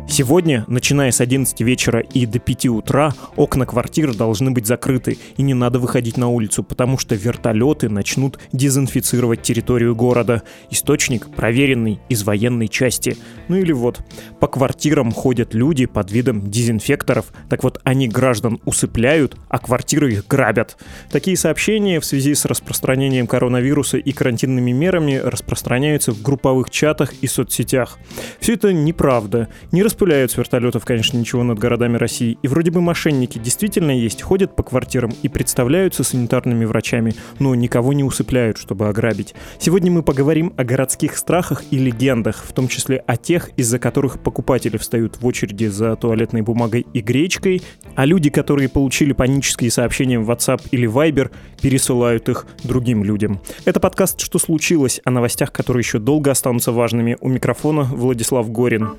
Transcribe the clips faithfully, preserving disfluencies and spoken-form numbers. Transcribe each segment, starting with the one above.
Сегодня, начиная с одиннадцати вечера и до пяти утра, окна квартир должны быть закрыты, и не надо выходить на улицу, потому что вертолеты начнут дезинфицировать территорию города. Источник проверенный из военной части. Ну или вот, по квартирам ходят люди под видом дезинфекторов, так вот они граждан усыпляют, а квартиры их грабят. Такие сообщения в связи с распространением коронавируса и карантинными мерами распространяются в групповых чатах и соцсетях. Все это неправда. Не распыляют с вертолетов, конечно, ничего над городами России. И вроде бы мошенники действительно есть, ходят по квартирам и представляются санитарными врачами, но никого не усыпляют, чтобы ограбить. Сегодня мы поговорим о городских страхах и легендах, в том числе о тех, из-за которых покупатели встают в очереди за туалетной бумагой и гречкой, а люди, которые получили панические сообщения в WhatsApp или Viber, пересылают их другим людям. Это подкаст «Что случилось?» о новостях, которые еще долго останутся важными. У микрофона Владислав Горин.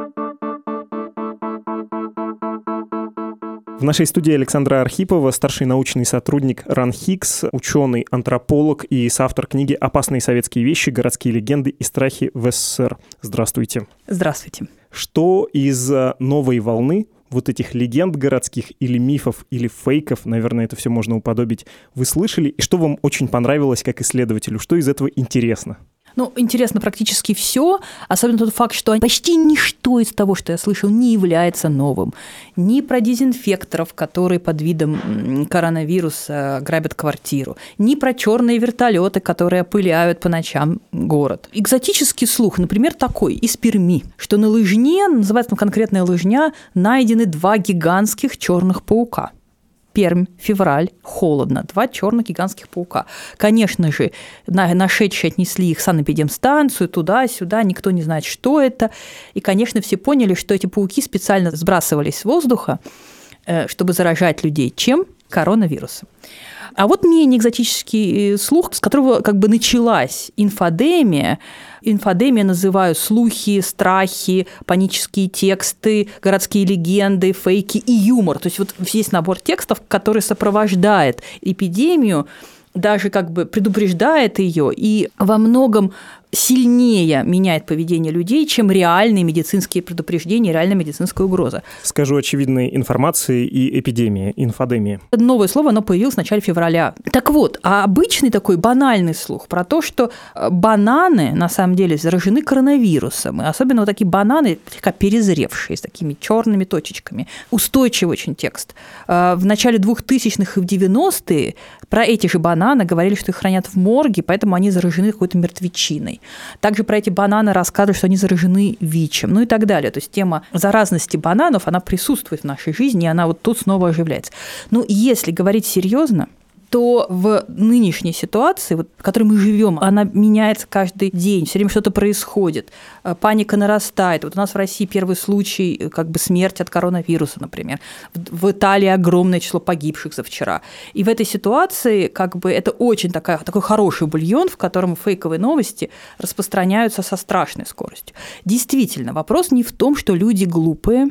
В нашей студии Александра Архипова, старший научный сотрудник РАНХИКС, ученый, антрополог и соавтор книги «Опасные советские вещи. Городские легенды и страхи в СССР». Здравствуйте. Здравствуйте. Что из новой волны вот этих легенд городских или мифов, или фейков, наверное, это все можно уподобить, вы слышали? И что вам очень понравилось как исследователю? Что из этого интересно? Ну, интересно практически все, особенно тот факт, что почти ничто из того, что я слышал, не является новым. Ни про дезинфекторов, которые под видом коронавируса грабят квартиру, ни про черные вертолеты, которые опыляют по ночам город. Экзотический слух, например, такой из Перми, что на лыжне, называется там конкретная лыжня, найдены два гигантских черных паука. Пермь, февраль, холодно, два черных гигантских паука. Конечно же, нашедшие отнесли их в санэпидемстанцию, туда-сюда, никто не знает, что это. И, конечно, все поняли, что эти пауки специально сбрасывались с воздуха, чтобы заражать людей. Чем? Коронавирусом. А вот менее экзотический слух, с которого как бы началась инфодемия. Инфодемия называю слухи, страхи, панические тексты, городские легенды, фейки и юмор. То есть вот есть набор текстов, который сопровождает эпидемию, даже как бы предупреждает ее и во многом сильнее меняет поведение людей, чем реальные медицинские предупреждения, реальная медицинская угроза. Скажу очевидной информации и эпидемия, инфодемия. Новое слово, оно появилось в начале февраля. Так вот, а обычный такой банальный слух про то, что бананы на самом деле заражены коронавирусом, и особенно вот такие бананы, слегка перезревшие, с такими черными точечками. Устойчивый очень текст. В начале двухтысячных и в девяностые про эти же бананы говорили, что их хранят в морге, поэтому они заражены какой-то мертвечиной. Также про эти бананы рассказывают, что они заражены ВИЧем, ну и так далее. То есть тема заразности бананов, она присутствует в нашей жизни, и она вот тут снова оживляется. Но если говорить серьезно, то в нынешней ситуации, вот, в которой мы живем, она меняется каждый день, все время что-то происходит, паника нарастает. Вот у нас в России первый случай как бы смерти от коронавируса, например. В Италии огромное число погибших за вчера. И в этой ситуации как бы это очень такая, такой хороший бульон, в котором фейковые новости распространяются со страшной скоростью. Действительно, вопрос не в том, что люди глупые,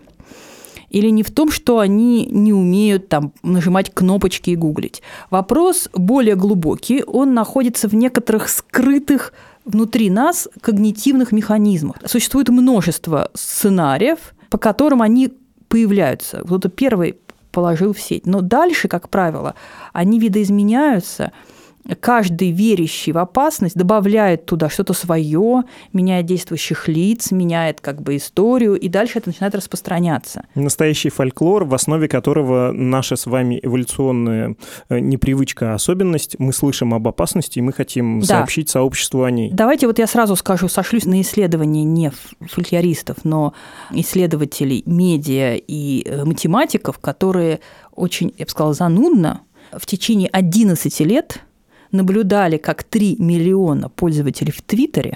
или не в том, что они не умеют там нажимать кнопочки и гуглить. Вопрос более глубокий, он находится в некоторых скрытых внутри нас когнитивных механизмах. Существует множество сценариев, по которым они появляются. Кто-то первый положил в сеть. Но дальше, как правило, они видоизменяются. Каждый верящий в опасность добавляет туда что-то свое, меняет действующих лиц, меняет как бы историю, и дальше это начинает распространяться. Настоящий фольклор, в основе которого наша с вами эволюционная непривычка, особенность. Мы слышим об опасности, и мы хотим да. сообщить сообществу о ней. Давайте вот я сразу скажу, сошлюсь на исследования не фольклористов, но исследователей медиа и математиков, которые очень, я бы сказала, занудно в течение одиннадцати лет наблюдали, как три миллиона пользователей в Твиттере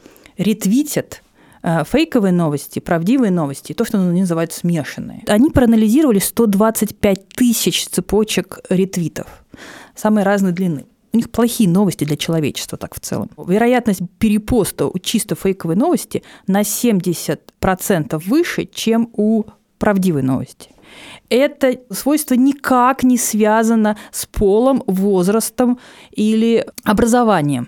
ретвитят фейковые новости, правдивые новости, то, что они называют смешанные. Они проанализировали сто двадцать пять тысяч цепочек ретвитов самой разной длины. У них плохие новости для человечества, так в целом. Вероятность перепоста у чисто фейковой новости на семьдесят процентов выше, чем у правдивой новости. Это свойство никак не связано с полом, возрастом или образованием.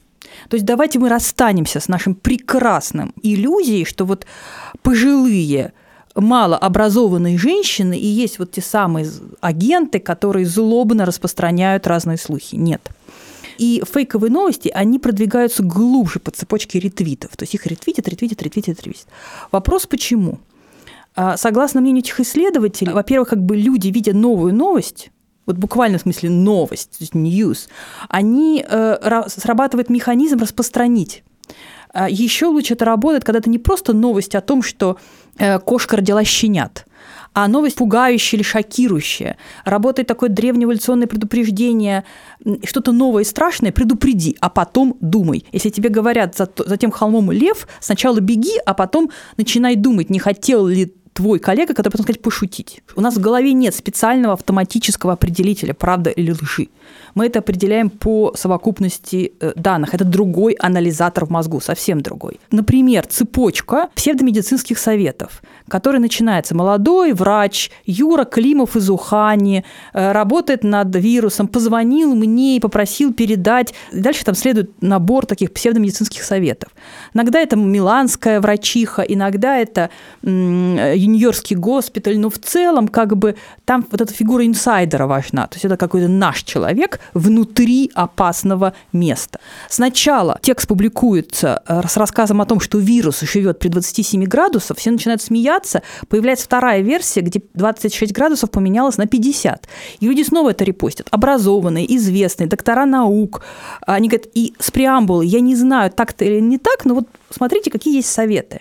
То есть давайте мы расстанемся с нашим прекрасным иллюзией, что вот пожилые малообразованные женщины и есть вот те самые агенты, которые злобно распространяют разные слухи. Нет. И фейковые новости, они продвигаются глубже по цепочке ретвитов. То есть их ретвитят, ретвитят, ретвитят, ретвитят. Вопрос почему? Согласно мнению этих исследователей, во-первых, как бы люди, видя новую новость, вот буквально в смысле новость, то есть news, они э, срабатывает механизм распространить. Еще лучше это работает, когда это не просто новость о том, что э, кошка родила щенят, а новость пугающая или шокирующая. Работает такое древнеэволюционное предупреждение, что-то новое и страшное, предупреди, а потом думай. Если тебе говорят за, за тем холмом лев, сначала беги, а потом начинай думать, не хотел ли твой коллега, который потом сказать пошутить. У нас в голове нет специального автоматического определителя, правда или лжи. Мы это определяем по совокупности данных. Это другой анализатор в мозгу, совсем другой. Например, цепочка псевдомедицинских советов, которая начинается. Молодой врач Юра Климов из Ухани работает над вирусом, позвонил мне и попросил передать. Дальше там следует набор таких псевдомедицинских советов. Иногда это миланская врачиха, иногда это Нью-Йоркский госпиталь, но в целом как бы там вот эта фигура инсайдера важна. То есть это какой-то наш человек внутри опасного места. Сначала текст публикуется с рассказом о том, что вирус живет при двадцати семи градусах, все начинают смеяться, появляется вторая версия, где двадцать шесть градусов поменялось на пятьдесят. И люди снова это репостят. Образованные, известные, доктора наук. Они говорят, и с преамбулой, я не знаю, так-то или не так, но вот смотрите, какие есть советы.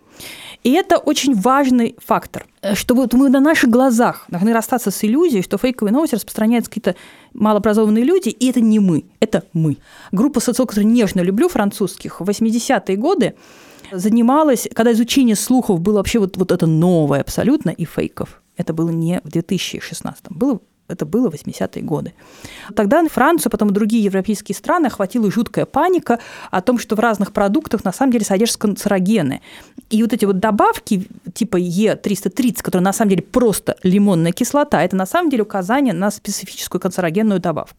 И это очень важный фактор, чтобы мы на наших глазах должны расстаться с иллюзией, что фейковые новости распространяют какие-то малообразованные люди, и это не мы, это мы. Группа социологов, которую нежно люблю, французских, в восьмидесятые годы занималась, когда изучение слухов было вообще вот, вот это новое абсолютно, и фейков. Это было не в две тысячи шестнадцатом, было Это было в восьмидесятые годы. Тогда Францию, потом и другие европейские страны охватила жуткая паника о том, что в разных продуктах на самом деле содержатся канцерогены. И вот эти вот добавки типа Е триста тридцать, которые на самом деле просто лимонная кислота, это на самом деле указание на специфическую канцерогенную добавку.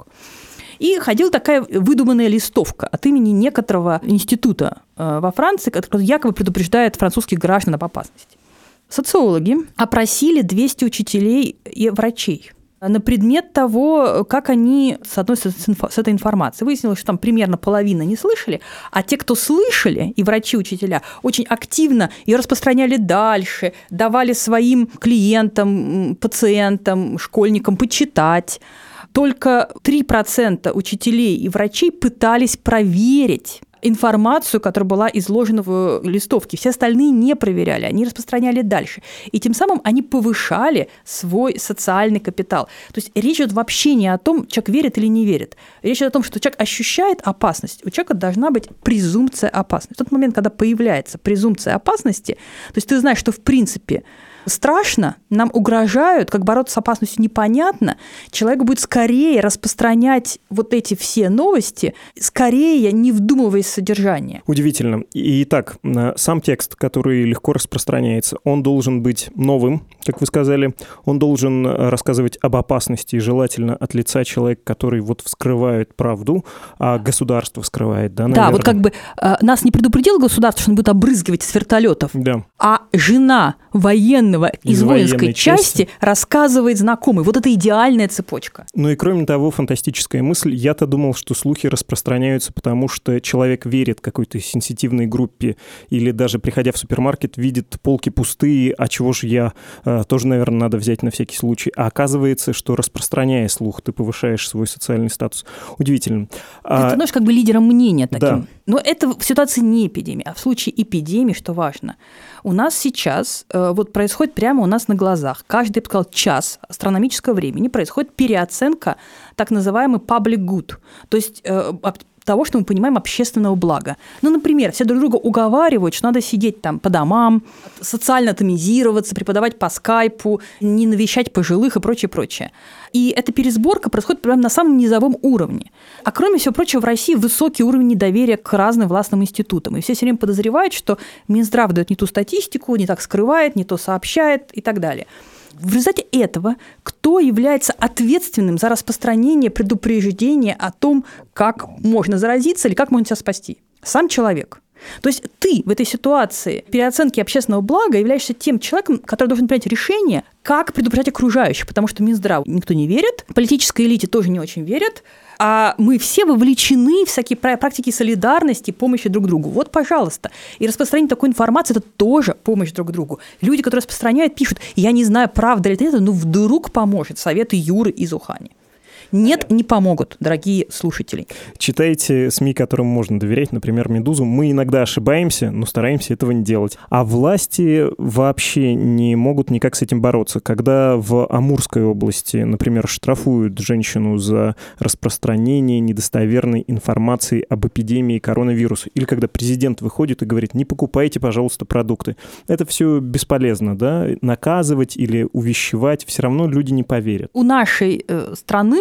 И ходила такая выдуманная листовка от имени некоторого института во Франции, который якобы предупреждает французских граждан об опасности. Социологи опросили двести учителей и врачей на предмет того, как они с одной с этой информацией. Выяснилось, что там примерно половина не слышали, а те, кто слышали, и врачи, учителя, очень активно ее распространяли дальше, давали своим клиентам, пациентам, школьникам почитать. Только три процента учителей и врачей пытались проверить информацию, которая была изложена в листовке. Все остальные не проверяли, они распространяли дальше. И тем самым они повышали свой социальный капитал. То есть речь идет вообще не о том, человек верит или не верит. Речь идет о том, что человек ощущает опасность. У человека должна быть презумпция опасности. В тот момент, когда появляется презумпция опасности, то есть ты знаешь, что в принципе страшно, нам угрожают, как бороться с опасностью непонятно, человек будет скорее распространять вот эти все новости, скорее не вдумываясь в содержание. Удивительно. Итак, сам текст, который легко распространяется, он должен быть новым, как вы сказали, он должен рассказывать об опасности, желательно от лица человека, который вот вскрывает правду, а государство вскрывает, да, наверное? Да, вот как бы э, нас не предупредило государство, что он будет обрызгивать с вертолетов, да. А жена военного из, из воинской части, части рассказывает знакомый. Вот это идеальная цепочка. Ну и кроме того, фантастическая мысль. Я-то думал, что слухи распространяются, потому что человек верит какой-то сенситивной группе или даже, приходя в супермаркет, видит полки пустые, а чего же я э, тоже, наверное, надо взять на всякий случай. А оказывается, что распространяя слух, ты повышаешь свой социальный статус. Удивительно. Ты а... становишься как бы лидером мнения таким. Да. Но это в ситуации не эпидемии, а в случае эпидемии, что важно. У нас сейчас э, вот происходит прямо у нас на глазах, каждый, я бы сказал, час астрономического времени происходит переоценка так называемый public good, то есть э, того, что мы понимаем общественного блага. Ну, например, все друг друга уговаривают, что надо сидеть там по домам, социально атомизироваться, преподавать по скайпу, не навещать пожилых и прочее, прочее. И эта пересборка происходит прямо на самом низовом уровне. А кроме всего прочего, в России высокий уровень недоверия к разным властным институтам. И все все время подозревают, что Минздрав дает не ту статистику, не так скрывает, не то сообщает и так далее. В результате этого кто является ответственным за распространение предупреждения о том, как можно заразиться или как можно себя спасти? Сам человек. То есть ты в этой ситуации переоценки общественного блага являешься тем человеком, который должен принять решение, как предупреждать окружающих, потому что Минздрав никто не верит, политической элите тоже не очень верят, а мы все вовлечены в всякие практики солидарности, помощи друг другу. Вот, пожалуйста. И распространение такой информации – это тоже помощь друг другу. Люди, которые распространяют, пишут: я не знаю, правда ли это, но вдруг поможет. Советы Юры из Ухани. Нет, не помогут, дорогие слушатели. Читайте СМИ, которым можно доверять, например, «Медузу». Мы иногда ошибаемся, но стараемся этого не делать. А власти вообще не могут никак с этим бороться. Когда в Амурской области, например, штрафуют женщину за распространение недостоверной информации об эпидемии коронавируса, или когда президент выходит и говорит: не покупайте, пожалуйста, продукты. Это все бесполезно, да? Наказывать или увещевать все равно люди не поверят. У нашей э, страны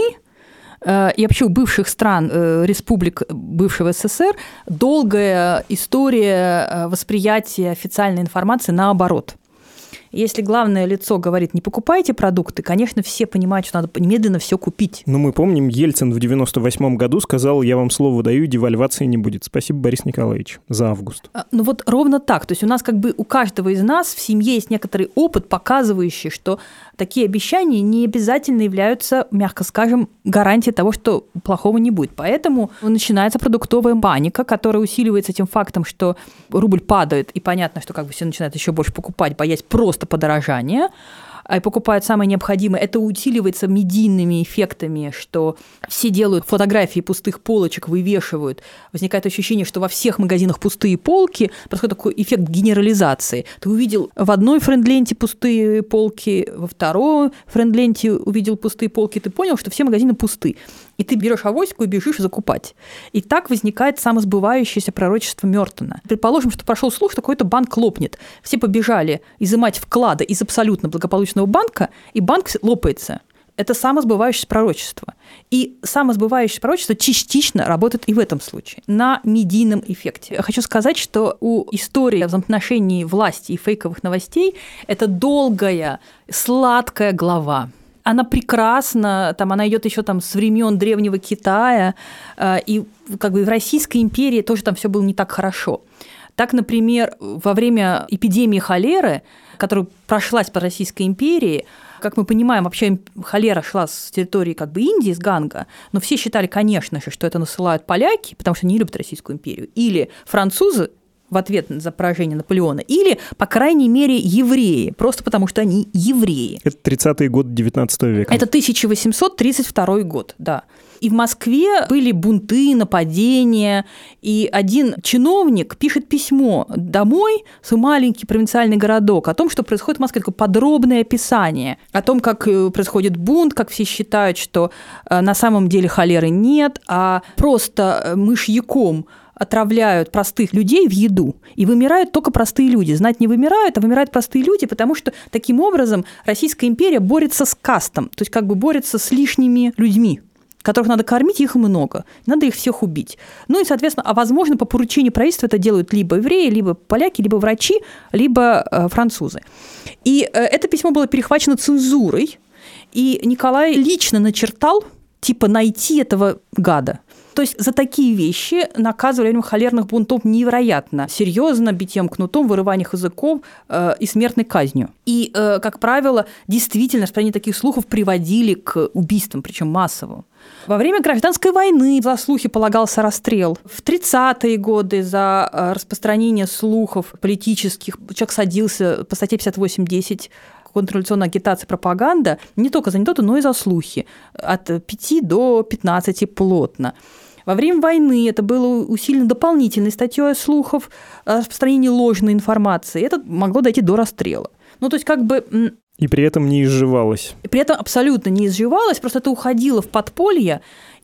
и вообще у бывших стран, республик бывшего СССР, долгая история восприятия официальной информации наоборот. Если главное лицо говорит: не покупайте продукты, конечно, все понимают, что надо немедленно все купить. Но мы помним, Ельцин в девяносто восьмом году сказал: я вам слово даю, девальвации не будет. Спасибо, Борис Николаевич, за август. Ну вот ровно так. То есть у нас как бы у каждого из нас в семье есть некоторый опыт, показывающий, что такие обещания не обязательно являются, мягко скажем, гарантией того, что плохого не будет. Поэтому начинается продуктовая паника, которая усиливается тем фактом, что рубль падает, и понятно, что как бы все начинают еще больше покупать, боясь просто подорожания, и покупают самое необходимое. Это усиливается медийными эффектами, что все делают фотографии пустых полочек, вывешивают. Возникает ощущение, что во всех магазинах пустые полки. Происходит такой эффект генерализации. Ты увидел в одной френд-ленте пустые полки, во второй френд-ленте увидел пустые полки, ты понял, что все магазины пусты. И ты берешь авоську и бежишь закупать. И так возникает самосбывающееся пророчество Мёртона. Предположим, что прошел слух, что какой-то банк лопнет. Все побежали изымать вклады из абсолютно благополучного банка, и банк лопается. Это самосбывающееся пророчество. И самосбывающееся пророчество частично работает и в этом случае, на медийном эффекте. Я хочу сказать, что у истории в взаимоотношении власти и фейковых новостей это долгая, сладкая глава. Она прекрасна, там, она идет еще там, с времен Древнего Китая, и как бы в Российской империи тоже там все было не так хорошо. Так, например, во время эпидемии холеры, которая прошлась по Российской империи, как мы понимаем, вообще холера шла с территории как бы Индии, с Ганга, но все считали, конечно же, что это насылают поляки, потому что они не любят Российскую империю, или французы в ответ за поражение Наполеона, или, по крайней мере, евреи, просто потому что они евреи. Это тридцатые годы девятнадцатого века. Это тысяча восемьсот тридцать второй год, да. И в Москве были бунты, нападения, и один чиновник пишет письмо домой, в свой маленький провинциальный городок, о том, что происходит в Москве, такое подробное описание, о том, как происходит бунт, как все считают, что на самом деле холеры нет, а просто мышьяком отравляют простых людей в еду, и вымирают только простые люди. Знать не вымирают, а вымирают простые люди, потому что таким образом Российская империя борется с кастом, то есть как бы борется с лишними людьми, которых надо кормить, их много, надо их всех убить. Ну и, соответственно, а возможно, по поручению правительства это делают либо евреи, либо поляки, либо врачи, либо э, французы. И э, это письмо было перехвачено цензурой, и Николай лично начертал, типа, найти этого гада. То есть за такие вещи наказывали во время холерных бунтов невероятно серьезно, битьем кнутом, вырыванием языков э, и смертной казнью. И, э, как правило, действительно, распространение таких слухов приводили к убийствам, причем массовым. Во время гражданской войны за слухи полагался расстрел. В тридцатые годы за распространение слухов политических человек садился по статье пятьдесят восемь десять контрреволюционная агитация, пропаганда, не только за анекдоты, но и за слухи. От пяти до пятнадцати плотно. Во время войны это было усилено дополнительной статьей слухов, распространение ложной информации. Это могло дойти до расстрела. Ну, то есть как бы... И при этом не изживалось. При этом абсолютно не изживалось, просто это уходило в подполье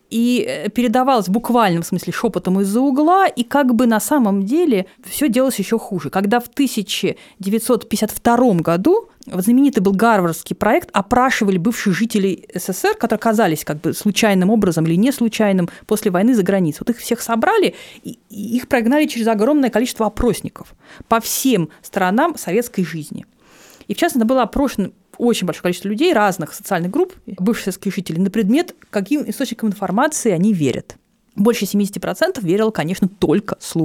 и передавалось в буквальном смысле шепотом из-за угла, и как бы на самом деле все делалось еще хуже. Когда в тысяча девятьсот пятьдесят втором году знаменитый был гарвардский проект, опрашивали бывших жителей СССР, которые оказались как бы случайным образом или не случайным после войны за границей. Вот их всех собрали, и их прогнали через огромное количество опросников по всем сторонам советской жизни. И, в частности, было опрошено очень большое количество людей разных социальных групп, бывших советских жителей, на предмет, каким источникам информации они верят. Больше семьдесят процентов верило, конечно, только слухам.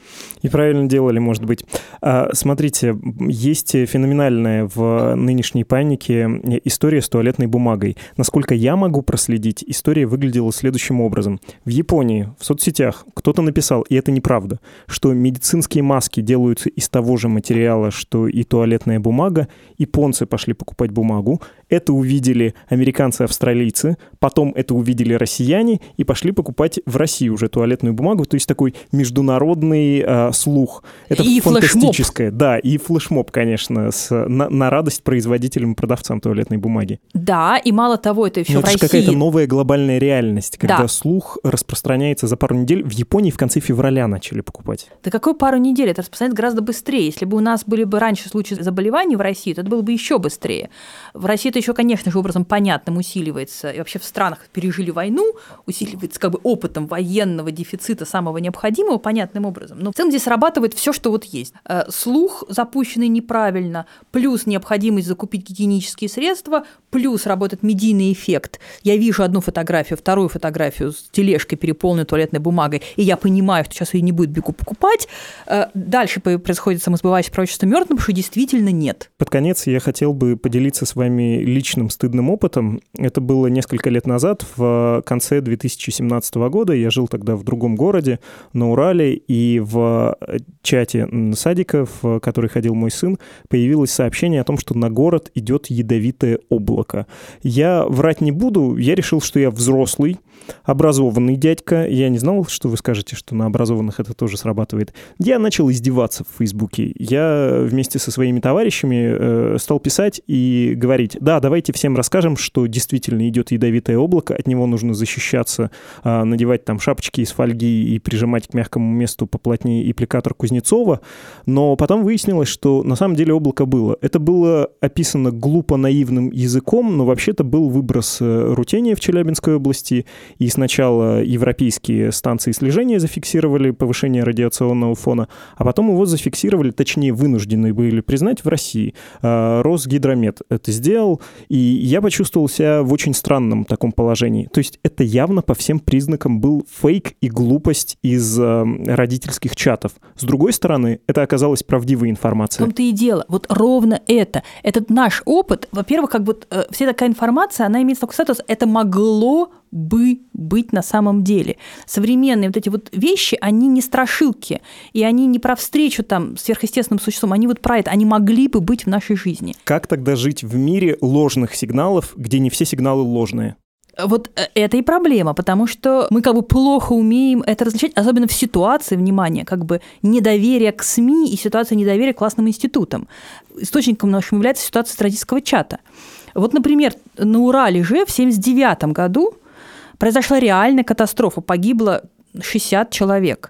И правильно делали, может быть. А, смотрите, есть феноменальная в нынешней панике история с туалетной бумагой. Насколько я могу проследить, история выглядела следующим образом. В Японии, в соцсетях кто-то написал, и это неправда, что медицинские маски делаются из того же материала, что и туалетная бумага. Японцы пошли покупать бумагу. Это увидели американцы-австралийцы, потом это увидели россияне и пошли покупать в России уже туалетную бумагу. То есть такой международный э, слух. Это и фантастическое. Флешмоб. Да, и флешмоб, конечно, с, на, на радость производителям и продавцам туалетной бумаги. Да, и мало того, это еще Но в это России. Это же какая-то новая глобальная реальность, когда да. слух распространяется за пару недель. В Японии в конце февраля начали покупать. Да какой пару недель? Это распространяется гораздо быстрее. Если бы у нас были бы раньше случаи заболеваний в России, то это было бы еще быстрее. В России это еще, конечно же, образом понятным усиливается. И вообще в странах пережили войну, усиливается как бы опытом военного дефицита самого необходимого понятным образом. Но в целом здесь срабатывает все, что вот есть. Слух, запущенный неправильно, плюс необходимость закупить гигиенические средства, плюс работает медийный эффект. Я вижу одну фотографию, вторую фотографию с тележкой, переполненной туалетной бумагой, и я понимаю, что сейчас ее не будет, бегу покупать. Дальше происходит самосбывающее пророчество мертвым, потому что действительно нет. Под конец я хотел бы поделиться с вами личным стыдным опытом. Это было несколько лет назад, в конце две тысячи семнадцатого года. Я жил тогда в другом городе, на Урале, и в чате садика, в который ходил мой сын, появилось сообщение о том, что на город идет ядовитое облако. Я врать не буду, я решил, что я взрослый, образованный дядька. Я не знал, что вы скажете, что на образованных это тоже срабатывает. Я начал издеваться в Фейсбуке. Я вместе со своими товарищами э, стал писать и говорить: да, давайте всем расскажем, что действительно идет ядовитое облако, от него нужно защищаться, э, надевать там шапочки из фольги и прижимать к мягкому месту поплотнее аппликатор Кузнецова. Но потом выяснилось, что на самом деле облако было. Это было описано глупо наивным языком, но вообще-то был выброс рутения в Челябинской области. И сначала европейские станции слежения зафиксировали повышение радиационного фона, а потом его зафиксировали, точнее, вынуждены были признать, в России. Росгидромет это сделал, и я почувствовал себя в очень странном таком положении. То есть это явно по всем признакам был фейк и глупость из родительских чатов. С другой стороны, это оказалась правдивая информация. В том-то и дело. Вот ровно это. Этот наш опыт, во-первых, как бы э, вся такая информация, она имеет такой статус, это могло бы быть на самом деле. Современные вот эти вот вещи, они не страшилки, и они не про встречу там с сверхъестественным существом, они вот про это, они могли бы быть в нашей жизни. Как тогда жить в мире ложных сигналов, где не все сигналы ложные? Вот это и проблема, потому что мы как бы плохо умеем это различать, особенно в ситуации, внимание, как бы недоверия к СМИ и ситуация недоверия к классным институтам. Источником нашим является ситуация с родительского чата. Вот, например, на Урале же в семьдесят девятом году произошла реальная катастрофа, погибло шестьдесят человек.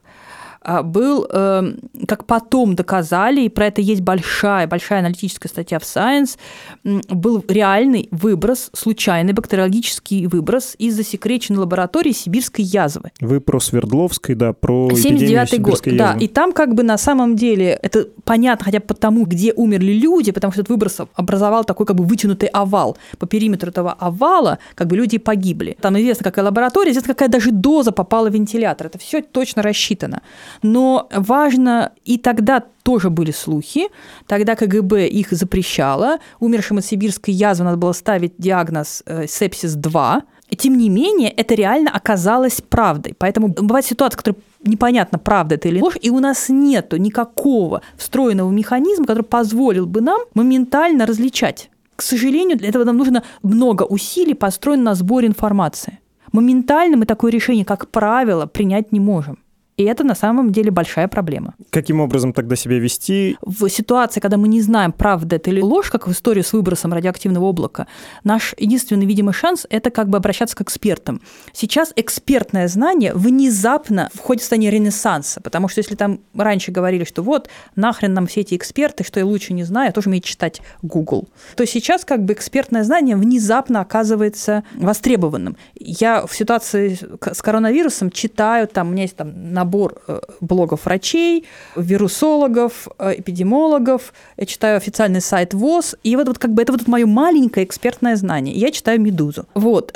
Был, как потом доказали, и про это есть большая-большая аналитическая статья в Science, был реальный выброс, случайный бактериологический выброс из засекреченной лаборатории сибирской язвы. Вы про Свердловской, да, про семьдесят девятый эпидемию год, сибирской да, язвы. И там как бы на самом деле это понятно хотя бы потому, где умерли люди, потому что этот выброс образовал такой как бы вытянутый овал. По периметру этого овала как бы люди погибли. Там известно, какая лаборатория, известно, какая даже доза попала в вентилятор. Это все точно рассчитано. Но важно, и тогда тоже были слухи, тогда КГБ их запрещало, умершим от сибирской язвы надо было ставить диагноз сепсис два. Тем не менее, это реально оказалось правдой. Поэтому бывает ситуация, которая непонятно, правда это или ложь, и у нас нет никакого встроенного механизма, который позволил бы нам моментально различать. К сожалению, для этого нам нужно много усилий, построено на сборе информации. Моментально мы такое решение, как правило, принять не можем. И это на самом деле большая проблема. Каким образом тогда себя вести? В ситуации, когда мы не знаем, правда это или ложь, как в истории с выбросом радиоактивного облака, наш единственный видимый шанс – это как бы обращаться к экспертам. Сейчас экспертное знание внезапно входит в состояние ренессанса, потому что если там раньше говорили, что вот нахрен нам все эти эксперты, что я лучше не знаю, я тоже умею читать Google, то сейчас как бы экспертное знание внезапно оказывается востребованным. Я в ситуации с коронавирусом читаю, там у меня есть там на набор блогов врачей, вирусологов, эпидемиологов, я читаю официальный сайт ВОЗ, и вот, вот как бы это вот мое маленькое экспертное знание. Я читаю «Медузу». Вот.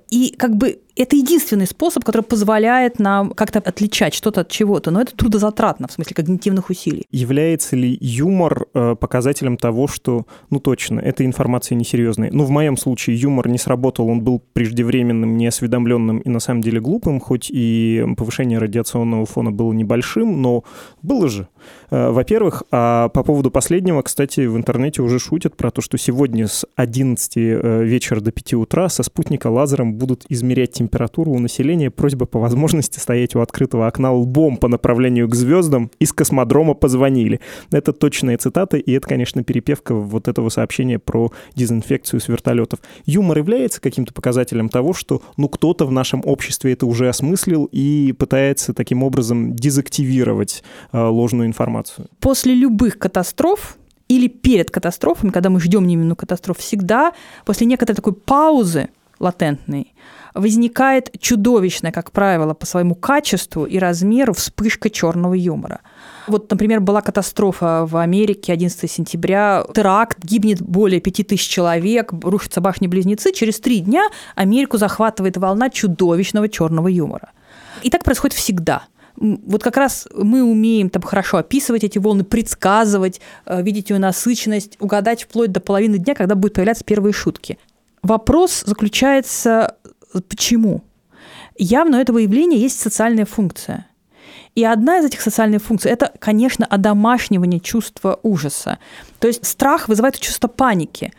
И как бы это единственный способ, который позволяет нам как-то отличать что-то от чего-то, но это трудозатратно, в смысле когнитивных усилий. Является ли юмор э, показателем того, что, ну точно, эта информация несерьезная? Ну, в моем случае юмор не сработал, он был преждевременным, неосведомленным и на самом деле глупым, хоть и повышение радиационного фона было небольшим, но было же. Э, во-первых, а по поводу последнего, кстати, в интернете уже шутят про то, что сегодня с одиннадцати э, вечера до пяти утра со спутника лазером будут измерять температуру у населения. Просьба по возможности стоять у открытого окна лбом по направлению к звездам. Из космодрома позвонили. Это точная цитата, и это, конечно, перепевка вот этого сообщения про дезинфекцию с вертолетов. Юмор является каким-то показателем того, что ну кто-то в нашем обществе это уже осмыслил и пытается таким образом дезактивировать э, ложную информацию. После любых катастроф или перед катастрофами, когда мы ждем неминуемую катастрофу, всегда после некоторой такой паузы латентной возникает чудовищная, как правило, по своему качеству и размеру вспышка черного юмора. Вот, например, была катастрофа в Америке одиннадцатого сентября, теракт, гибнет более пяти тысяч человек, рушатся башни-близнецы. Через три дня Америку захватывает волна чудовищного черного юмора. И так происходит всегда. Вот как раз мы умеем там хорошо описывать эти волны, предсказывать, видеть ее насыщенность, угадать вплоть до половины дня, когда будут появляться первые шутки. Вопрос заключается, почему? Явно у этого явления есть социальная функция. И одна из этих социальных функций – это, конечно, одомашнивание чувства ужаса. То есть страх вызывает чувство паники.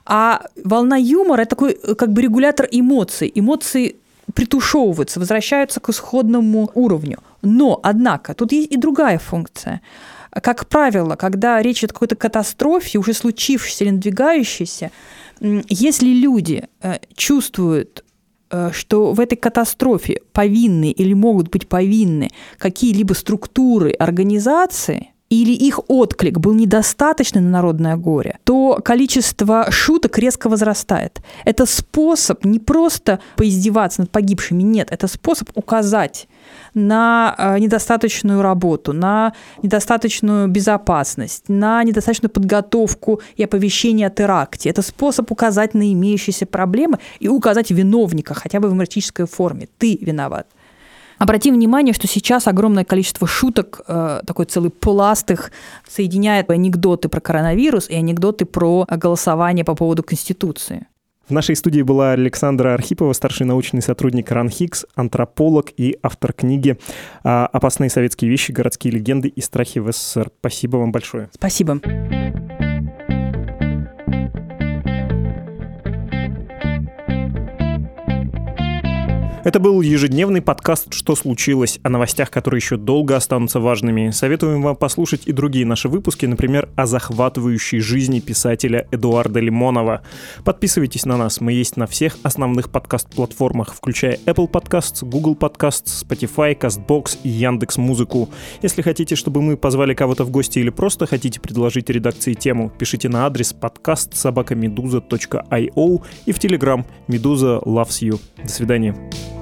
А волна юмора – это такой как бы регулятор эмоций. Эмоции притушевываются, возвращаются к исходному уровню. Но, однако, тут есть и другая функция. Как правило, когда речь идет о какой-то катастрофе, уже случившейся или надвигающейся, если люди чувствуют, что в этой катастрофе повинны или могут быть повинны какие-либо структуры, организации, или их отклик был недостаточный на народное горе, то количество шуток резко возрастает. Это способ не просто поиздеваться над погибшими, нет, это способ указать на недостаточную работу, на недостаточную безопасность, на недостаточную подготовку и оповещение о теракте. Это способ указать на имеющиеся проблемы и указать виновника, хотя бы в юмористической форме. Ты виноват. Обратим внимание, что сейчас огромное количество шуток, такой целый пласт их, соединяет анекдоты про коронавирус и анекдоты про голосование по поводу Конституции. В нашей студии была Александра Архипова, старший научный сотрудник РАНХИКС, антрополог и автор книги «Опасные советские вещи. Городские легенды и страхи в СССР». Спасибо вам большое. Спасибо. Это был ежедневный подкаст «Что случилось?», о новостях, которые еще долго останутся важными. Советуем вам послушать и другие наши выпуски, например, о захватывающей жизни писателя Эдуарда Лимонова. Подписывайтесь на нас, мы есть на всех основных подкаст-платформах, включая Apple Podcasts, Google Podcasts, Spotify, CastBox и Яндекс.Музыку. Если хотите, чтобы мы позвали кого-то в гости или просто хотите предложить редакции тему, пишите на адрес подкаст собака медуза точка ай о и в Telegram Медуза loves you. До свидания.